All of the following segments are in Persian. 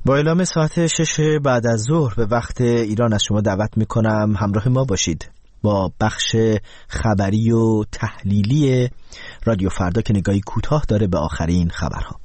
با اعلام ساعت 6 بعد از ظهر به وقت ایران از شما دعوت میکنم همراه ما باشید با بخش خبری و تحلیلی رادیو فردا که نگاهی کوتاه داره به آخرین خبرها.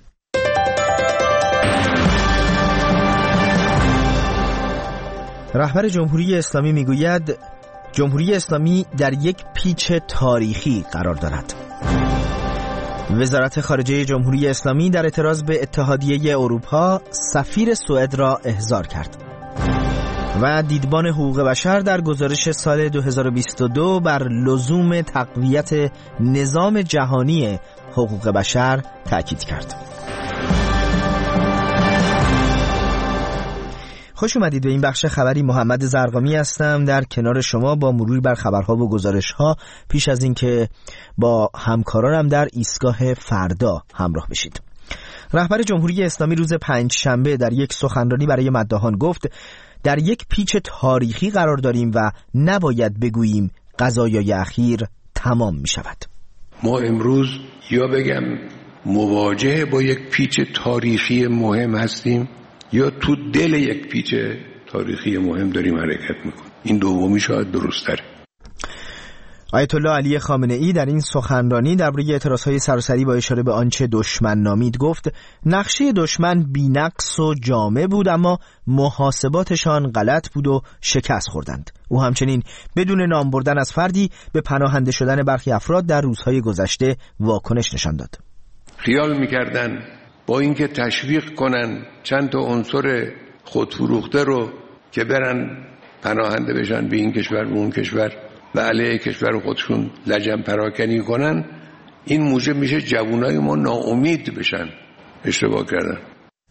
رهبر جمهوری اسلامی میگوید جمهوری اسلامی در یک پیچ تاریخی قرار دارد. وزارت خارجه جمهوری اسلامی در اعتراض به اتحادیه اروپا سفیر سوئد را احضار کرد. و دیدبان حقوق بشر در گزارش سال 2022 بر لزوم تقویت نظام جهانی حقوق بشر تاکید کرد. خوش اومدید به این بخش خبری. محمد زرقامی هستم در کنار شما با مرور بر خبرها و گزارش‌ها پیش از اینکه با همکارانم در ایستگاه فردا همراه بشید. رهبر جمهوری اسلامی روز پنجشنبه در یک سخنرانی برای مداحان گفت در یک پیچ تاریخی قرار داریم و نباید بگوییم قضایای اخیر تمام می شود. ما امروز یا بگم مواجه با یک پیچ تاریخی مهم هستیم یا تو دل یک پیچ تاریخی مهم داریم حرکت میکنیم. این دومی شاید درست تره. آیت الله علی خامنه ای در این سخنرانی درباره اعتراضهای سراسری با اشاره به آنچه دشمن نامید گفت نقشه دشمن بی‌نقص و جامع بود اما محاسباتشان غلط بود و شکست خوردند. او همچنین بدون نام بردن از فردی به پناهنده شدن برخی افراد در روزهای گذشته واکنش نشان داد. خیال می‌کردن با اینکه تشویق کنن چند تا عنصر خودفروخته رو که برن پناهنده بشن به این کشور به اون کشور و علیه کشور خودشون لجن پراکنی کنن، این موجب میشه جوانای ما ناامید بشن. اشتباه کردن.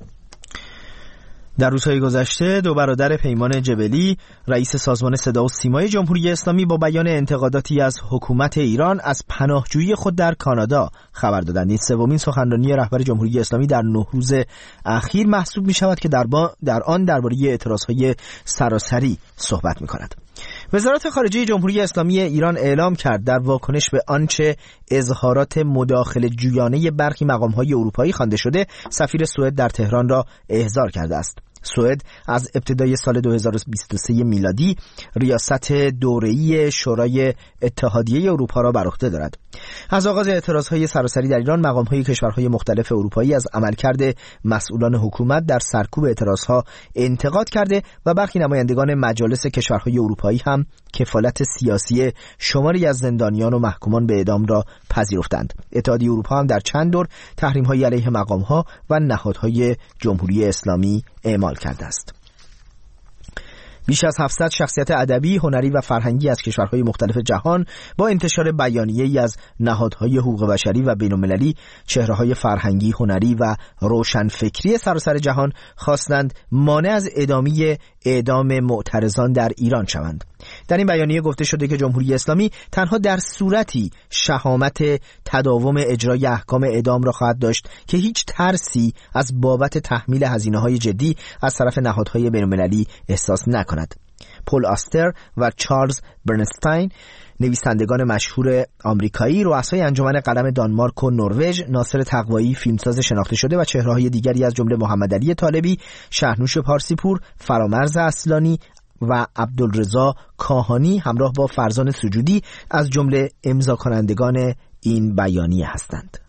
در روزهای گذشته دو برادر پیمان جبلی رئیس سازمان صدا و سیمای جمهوری اسلامی با بیان انتقاداتی از حکومت ایران از پناهجویی خود در کانادا خبر دادند. این سومین سخنرانی رهبر جمهوری اسلامی در 9 روز اخیر محسوب می شود که در آن درباره اعتراضهای سراسری صحبت می کند. وزارت خارجه جمهوری اسلامی ایران اعلام کرد در واکنش به آنچه اظهارات مداخله جویانه برخی مقام‌های اروپایی خوانده شده سفیر سوئد در تهران را احضار کرده است. سوئد از ابتدای سال 2023 میلادی ریاست دوره‌ای شورای اتحادیه اروپا را بر عهده دارد. از آغاز اعتراضهای سراسری در ایران مقام‌های کشورهای مختلف اروپایی از عملکرد مسئولان حکومت در سرکوب اعتراضها انتقاد کرده و برخی نمایندگان مجالس کشورهای اروپایی هم کفالت سیاسی شماری از زندانیان و محکومان به اعدام را پذیرفتند. اتحادیه اروپا هم در چند دور تحریم‌های علیه مقام‌ها و نهادهای جمهوری اسلامی اعمال کرده است. بیش از 700 شخصیت ادبی، هنری و فرهنگی از کشورهای مختلف جهان با انتشار بیانیه‌ای از نهادهای حقوق بشری و بین‌المللی چهره‌های فرهنگی، هنری و روشنفکری سراسر جهان خواستند مانع از اعدام معترضان در ایران شوند. در این بیانیه گفته شده که جمهوری اسلامی تنها در صورتی شهامت تداوم اجرای احکام اعدام را خواهد داشت که هیچ ترسی از بابت تحمیل هزینه‌های جدی از طرف نهادهای بین‌المللی احساس نکند. پل آستر و چارلز برنستاین، نویسندگان مشهور آمریکایی، رؤسای انجمن قلم دانمارک و نروژ، ناصر تقوایی فیلمساز شناخته شده و چهره‌های دیگری از جمله محمد علی طالبی، شهنوش پارسیپور، فرامرز اصلانی و عبدالرضا کاهانی همراه با فرزان سجودی از جمله امضا کنندگان این بیانیه هستند.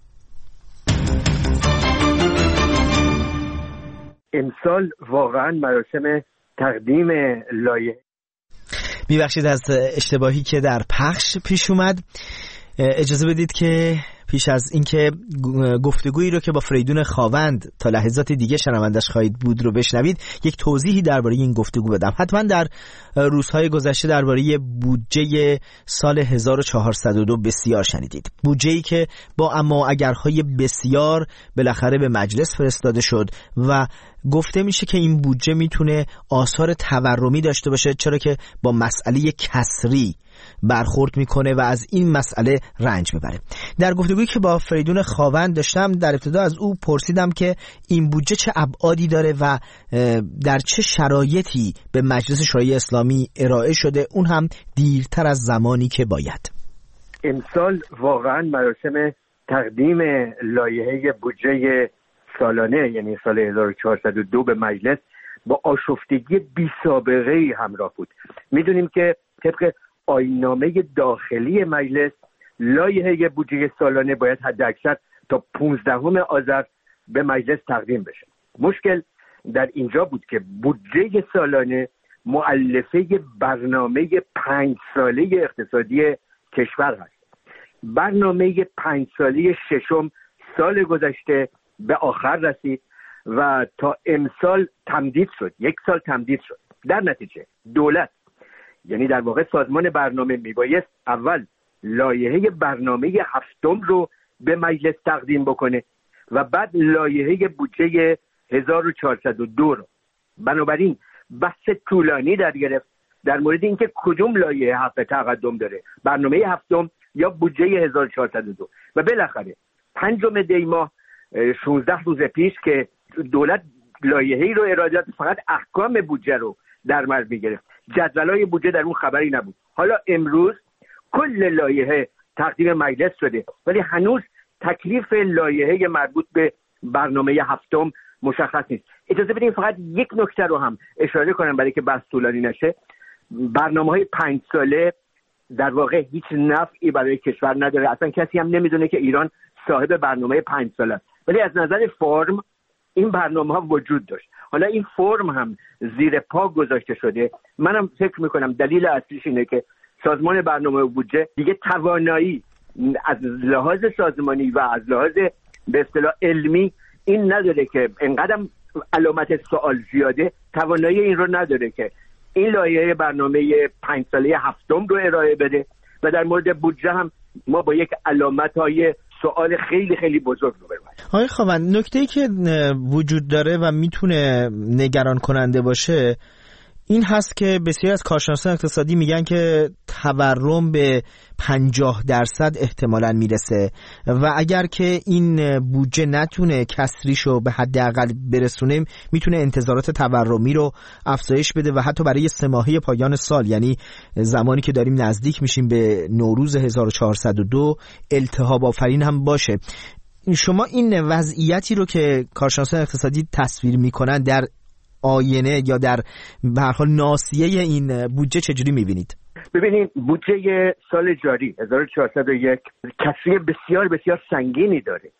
امسال واقعا مراسم تقدیم لایحه میبخشید از اشتباهی که در پخش پیش اومد. اجازه بدید که پیش از اینکه گفتگویی رو که با فریدون خاوند تا لحظات دیگه شنوندش خواهید بود رو بشنوید، یک توضیحی درباره این گفتگو بدم. حتما در روزهای گذشته درباره بودجه سال 1402 بسیار شنیدید. بودجه‌ای که با اما اگرهای بسیار بالاخره به مجلس فرستاده شد و گفته میشه که این بودجه میتونه آثار تورمی داشته باشه، چرا که با مسئله کسری برخورد میکنه و از این مسئله رنج ببره. در گفتگویی که با فریدون خاوند داشتم در ابتدا از او پرسیدم که این بودجه چه ابعادی داره و در چه شرایطی به مجلس شورای اسلامی ارائه شده، اون هم دیرتر از زمانی که باید. امسال واقعا مراسم تقدیم لایحه بودجه سالانه یعنی سال 1402 به مجلس با آشفتگی بی سابقه‌ای همراه بود. میدونیم که طبق آیین‌نامه داخلی مجلس لایحه بودجه سالانه باید حداکثر تا 15 آذر به مجلس تقدیم بشه. مشکل در اینجا بود که بودجه سالانه مؤلفه برنامه 5 ساله اقتصادی کشور هست. برنامه 5 ساله ششم سال گذشته به آخر رسید و تا امسال تمدید شد، 1 سال تمدید شد. در نتیجه دولت یعنی در واقع سازمان برنامه میبایست اول لایحه برنامه 7 رو به مجلس تقدیم بکنه و بعد لایحه بودجه 1402 رو. بنابراین بحث طولانی در گرفت در مورد اینکه کدوم لایحه حق تقدم داره، برنامه 7 یا بودجه 1402. و بالاخره 5 دی ماه 16 روز پیش که دولت لایحه‌ای رو ارائه داد، فقط احکام بودجه رو در بر می‌گرفت، جدولای بودجه در اون خبری نبود. حالا امروز کل لایحه تقدیم مجلس شده ولی هنوز تکلیف لایحه مربوط به برنامه 7 مشخص نیست. اجازه بدین فقط یک نکته رو هم اشاره کنم برای که بحث طولانی نشه. برنامه‌های 5 ساله در واقع هیچ نفعی برای کشور نداره. اصلا کسی هم نمیدونه که ایران صاحب برنامه 5 ساله است. ولی از نظر فرم این برنامه‌ها وجود داشت. حالا این فرم هم زیر پا گذاشته شده. منم فکر میکنم دلیل اصلیش اینه که سازمان برنامه و بودجه دیگه توانایی از لحاظ سازمانی و از لحاظ به اصطلاح علمی این نداره که انقدر علامت سوال زیاده، توانایی این رو نداره که این لایحه برنامه 5 ساله 7 رو ارائه بده و در مورد بودجه هم ما با یک علامت‌های سوال خیلی خیلی بزرگ رو بریم. آقای خاوند، نکته‌ای که وجود داره و میتونه نگران کننده باشه این هست که بسیاری از کارشناسان اقتصادی میگن که تورم به 50% احتمالاً میرسه و اگر که این بودجه نتونه کسریشو به حداقل برسونه میتونه انتظارات تورمی رو افزایش بده و حتی برای 3 ماهه پایان سال، یعنی زمانی که داریم نزدیک میشیم به نوروز 1402، التهاب آفرین هم باشه. شما این وضعیتی رو که کارشناسان اقتصادی تصویر میکنن در آینه یا در به هر حال ناصیه این بودجه چجوری میبینید؟ ببینید بودجه سال جاری 1401 کسری بسیار بسیار سنگینی داره.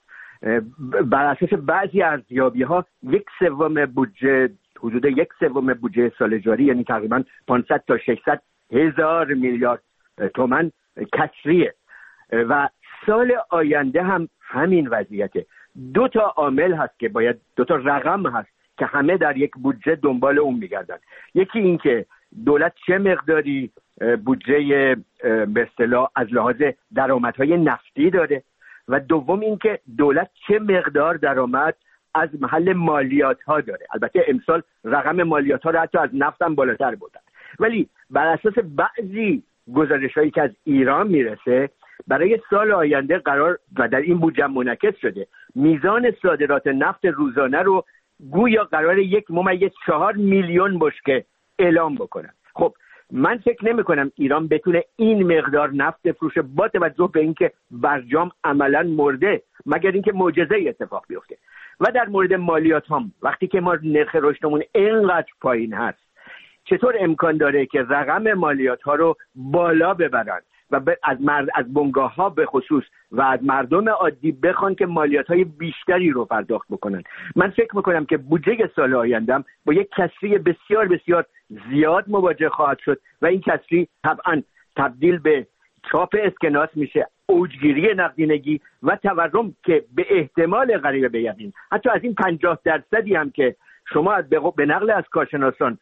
بر اساس بعضی ارزیابی‌ها 1/3 بودجه، حدود 1/3 بودجه سال جاری یعنی تقریبا 500 تا 600 هزار میلیارد تومان کسریه و سال آینده هم همین وضعیته. 2 تا عامل هست که باید، 2 تا رقم هست که همه در یک بودجه دنبال اون میگردن. یکی این که دولت چه مقداری بودجه به اصطلاح از لحاظ درآمدهای نفتی داره و دوم این که دولت چه مقدار درآمد از محل مالیات ها داره. البته امسال رقم مالیات ها رو حتی از نفت هم بالاتر بودن، ولی بر اساس بعضی گزارش هایی که از ایران میرسه برای سال آینده قرار و در این بودجه منعکس شده میزان صادرات نفت روزانه رو گویا قرار 1.4 میلیون بشکه اعلام بکنن. خب من فکر نمی کنم ایران بتونه این مقدار نفت بفروشه با توجه به اینکه برجام عملا مرده، مگر اینکه معجزه اتفاق بیفته. و در مورد مالیات هم وقتی که ما نرخ رشدمون اینقدر پایین هست، چطور امکان داره که رقم مالیات ها رو بالا ببرن و از بنگاه ها به خصوص و از مردم عادی بخوان که مالیات های بیشتری رو پرداخت بکنن؟ من فکر میکنم که بودجه سال آینده با یک کسری بسیار بسیار زیاد مواجه خواهد شد و این کسری طبعا تبدیل به چاپ اسکناس میشه، اوجگیری نقدینگی و تورم که به احتمال قریب به یقین حتی از این 50% هم که شما به نقل از کارشناسان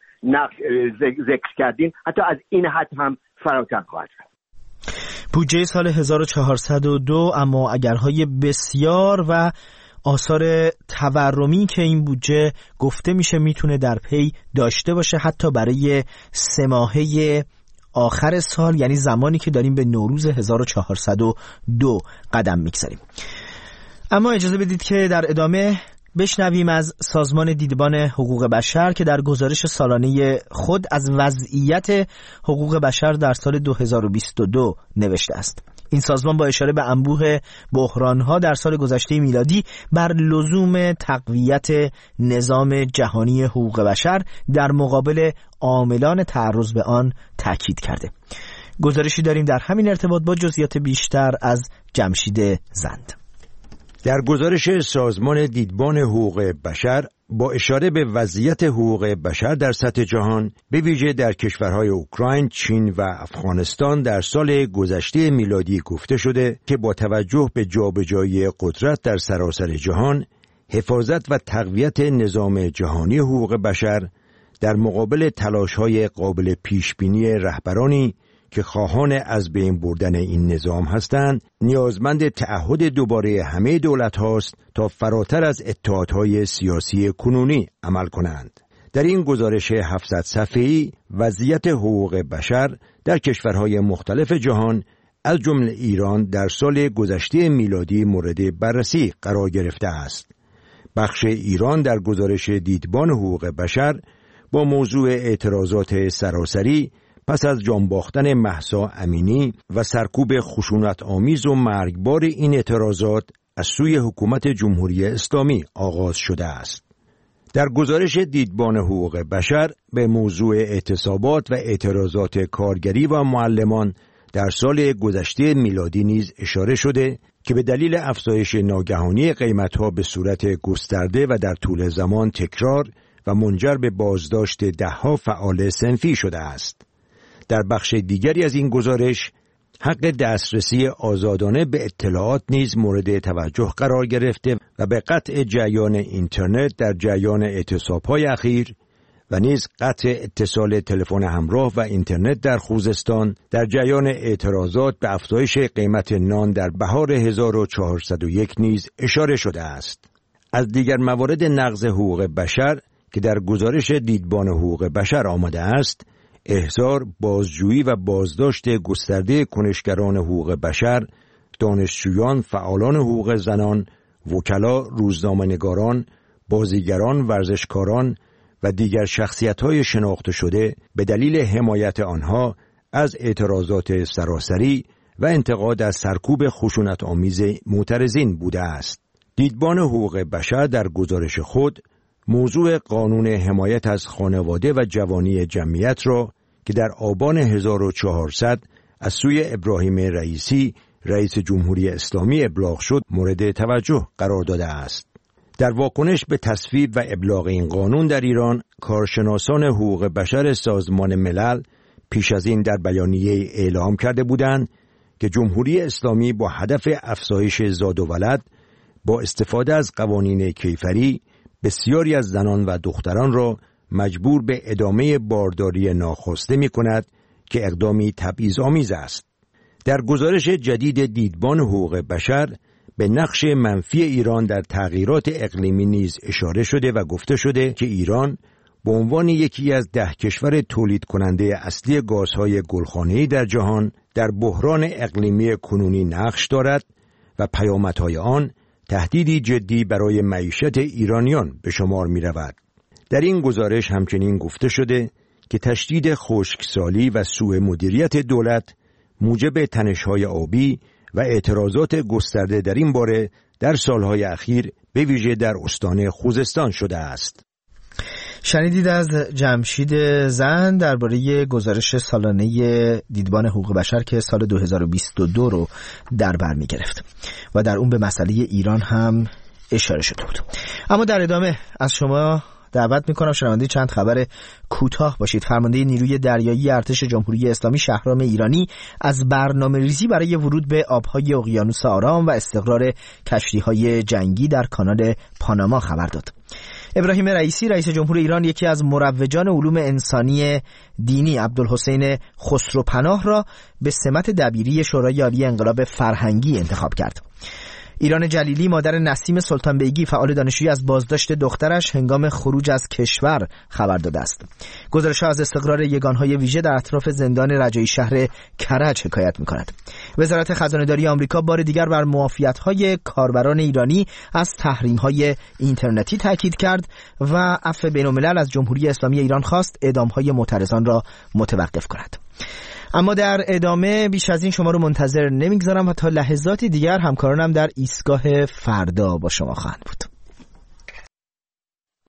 ذکر کردین، حتی از این حد هم فراتر خواهد شد. بودجه سال 1402 اما اگرهای بسیار و آثار تورمی که این بودجه گفته میشه میتونه در پی داشته باشه حتی برای 3 ماهه آخر سال، یعنی زمانی که داریم به نوروز 1402 قدم میگذاریم. اما اجازه بدید که در ادامه بشنویم از سازمان دیدبان حقوق بشر که در گزارش سالانه خود از وضعیت حقوق بشر در سال 2022 نوشته است. این سازمان با اشاره به انبوه بحران‌ها در سال گذشته میلادی بر لزوم تقویت نظام جهانی حقوق بشر در مقابل عاملان تعرض به آن تاکید کرده. گزارشی داریم در همین ارتباط با جزئیات بیشتر از جمشید زند. در گزارش سازمان دیدبان حقوق بشر با اشاره به وضعیت حقوق بشر در سطح جهان، به ویژه در کشورهای اوکراین، چین و افغانستان در سال گذشته میلادی گفته شده که با توجه به جابجایی قدرت در سراسر جهان، حفاظت و تقویت نظام جهانی حقوق بشر در مقابل تلاش‌های قابل پیشبینی رهبرانی که خواهان از بین بردن این نظام هستند، نیازمند تعهد دوباره همه دولت هاست تا فراتر از اتحادهای سیاسی کنونی عمل کنند. در این گزارش 700 صفحه‌ای وضعیت حقوق بشر در کشورهای مختلف جهان از جمله ایران در سال گذشته میلادی مورد بررسی قرار گرفته است. بخش ایران در گزارش دیدبان حقوق بشر با موضوع اعتراضات سراسری پس از جان باختن مهسا امینی و سرکوب خشونت آمیز و مرگبار این اعتراضات از سوی حکومت جمهوری اسلامی آغاز شده است. در گزارش دیدبان حقوق بشر به موضوع اعتصابات و اعتراضات کارگری و معلمان در سال گذشته میلادی نیز اشاره شده که به دلیل افزایش ناگهانی قیمت‌ها به صورت گسترده و در طول زمان تکرار و منجر به بازداشت ده‌ها فعال صنفی شده است. در بخش دیگری از این گزارش حق دسترسی آزادانه به اطلاعات نیز مورد توجه قرار گرفته و به قطع جریان اینترنت در جریان اعتصاب‌های اخیر و نیز قطع اتصال تلفن همراه و اینترنت در خوزستان در جریان اعتراضات به افزایش قیمت نان در بهار 1401 نیز اشاره شده است. از دیگر موارد نقض حقوق بشر که در گزارش دیدبان حقوق بشر آمده است، احضار، بازجویی و بازداشت گسترده کنشگران حقوق بشر، دانشجویان، فعالان حقوق زنان، وکلا، روزنامه‌نگاران، بازیگران، ورزشکاران و دیگر شخصیت‌های شناخته شده به دلیل حمایت آنها از اعتراضات سراسری و انتقاد از سرکوب خشونت‌آمیز معترضین بوده است. دیدبان حقوق بشر در گزارش خود موضوع قانون حمایت از خانواده و جوانی جمعیت را که در آبان 1400 از سوی ابراهیم رئیسی رئیس جمهوری اسلامی ابلاغ شد مورد توجه قرار داده است. در واکنش به تصویب و ابلاغ این قانون در ایران، کارشناسان حقوق بشر سازمان ملل پیش از این در بیانیه اعلام کرده بودند که جمهوری اسلامی با هدف افزایش زاد و ولد با استفاده از قوانین کیفری بسیاری از زنان و دختران را مجبور به ادامه بارداری ناخواسته می کند که اقدامی تبعیض‌آمیز است. در گزارش جدید دیدبان حقوق بشر به نقش منفی ایران در تغییرات اقلیمی نیز اشاره شده و گفته شده که ایران به عنوان یکی از 10 کشور تولید کننده اصلی گازهای گلخانه‌ای در جهان در بحران اقلیمی کنونی نقش دارد و پیامدهای آن تهدیدی جدی برای معیشت ایرانیان به شمار می رود. در این گزارش همچنین گفته شده که تشدید خشکسالی و سوء مدیریت دولت موجب تنش‌های آبی و اعتراضات گسترده در این باره در سالهای اخیر به ویژه در استان خوزستان شده است. شنیدید از جمشید زند درباره گزارش سالانه دیدبان حقوق بشر که سال 2022 رو در بر می گرفت و در اون به مسئله ایران هم اشاره شده بود. اما در ادامه از شما دعوت میکنم شنونده چند خبر کوتاه باشید. فرمانده نیروی دریایی ارتش جمهوری اسلامی شهرام ایرانی از برنامه‌ریزی برای ورود به آبهای اقیانوس آرام و استقرار کشتی‌های جنگی در کانال پاناما خبر داد. ابراهیم رئیسی رئیس جمهور ایران یکی از مروجان علوم انسانی دینی عبدالحسین خسروپناه را به سمت دبیری شورای عالی انقلاب فرهنگی انتخاب کرد. ایران جلیلی مادر نسیم سلطان بیگی فعال دانشجویی از بازداشت دخترش هنگام خروج از کشور خبر داده است. گزارش‌ها از استقرار یگان‌های ویژه در اطراف زندان رجایی شهر کرج حکایت می‌کند. وزارت خزانه‌داری آمریکا بار دیگر بر معافیت‌های کاربران ایرانی از تحریم‌های اینترنتی تاکید کرد و عفو بین‌الملل از جمهوری اسلامی ایران خواست اعدام‌های معترضان را متوقف کند. اما در ادامه بیش از این شما رو منتظر نمیگذارم و تا لحظاتی دیگر همکارانم در ایستگاه فردا با شما خواهند بود.